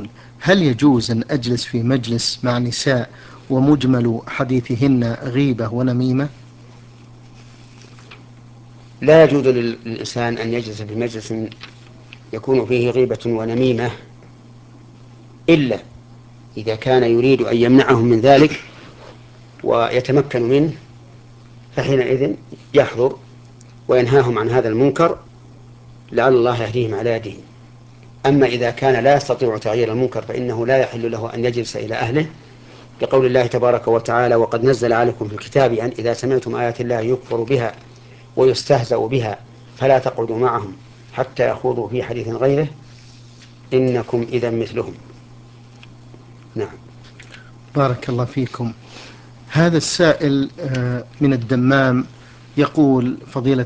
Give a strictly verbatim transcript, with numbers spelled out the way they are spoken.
يقول: هل يجوز أن أجلس في مجلس مع نساء ومجمل حديثهن غيبة ونميمة؟ لا يجوز للإنسان أن يجلس في مجلس يكون فيه غيبة ونميمة إلا إذا كان يريد أن يمنعهم من ذلك ويتمكن منه، فحينئذ يحضر وينهاهم عن هذا المنكر لعل الله يهديهم على يديه. أما إذا كان لا يستطيع تغيير المنكر فإنه لا يحل له أن يجلس إلى أهله، لقول الله تبارك وتعالى: وقد نزل عليكم في الكتاب أن إذا سمعتم آيات الله يكفر بها ويستهزأ بها فلا تقعدوا معهم حتى يخوضوا في حديث غيره إنكم إذا مثلهم. نعم. بارك الله فيكم. هذا السائل من الدمام يقول: فضيلة